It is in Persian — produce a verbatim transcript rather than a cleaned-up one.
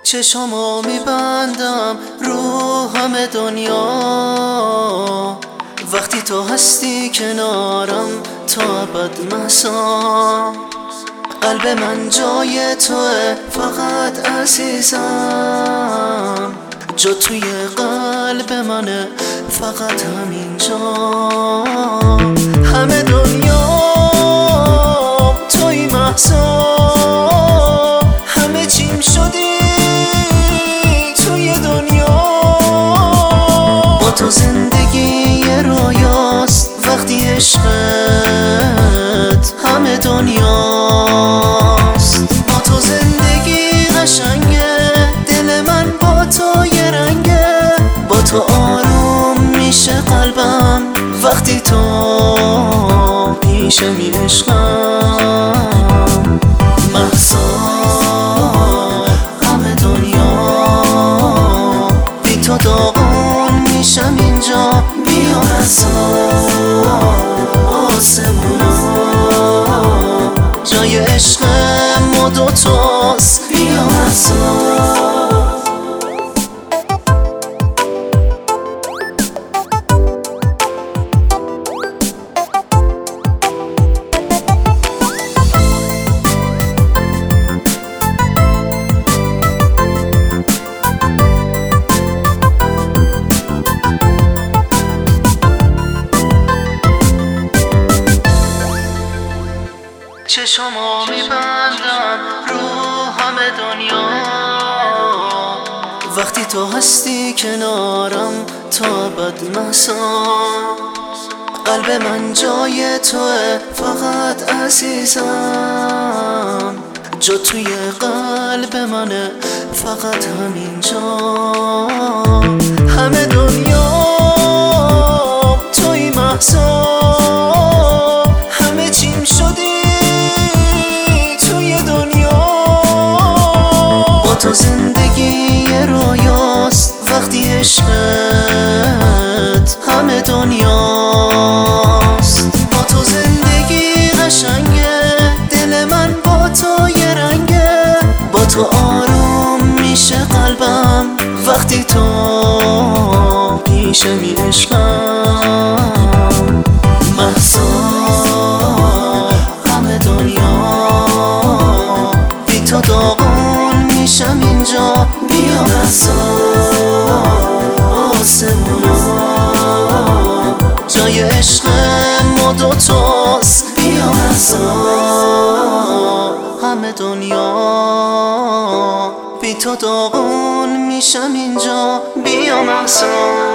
چشامو میبندم رو همه دنیا، وقتی تو هستی کنارم تا ابد محسا. قلب من جای توه فقط عزیزم، جا توی قلب منه فقط همینجا. همه دنیا توی محسا، همه چیم شدی توی دنیا. با تو زندگی یه رویاست، وقتی عشقت همه دنیاست. با تو زندگی قشنگه، دل من با تو یه رنگه. با تو آروم میشه قلبم وقتی تو پیشم می عشقم. محسا همه دنیا بی تو داغون میشم اینجا. بیا محسا آسمونا جای عشق ما دوتاست. بیا محسا. چشامو میبندم رو همه دنیا، وقتی تو هستی کنارم تا ابد محسا. قلب من جای توه فقط عزیزم، جا توی قلب منه فقط همینجا. همه دنیا توی محسا، همه چیم شدی تو زندگی یه رویاست، وقتی عشقت همه دنیاست. با تو زندگی قشنگه، دل من با تو یه رنگه. با تو آروم میشه قلبم وقتی تو پیشم می عشقم. محسا همه دنیا بی تو داغون میشم اینجا. بیا محسا آسمونا جای عشق ما دوتاست. بیا محسا همه دنیا بی تو داغون میشم اینجا. بیا محسا.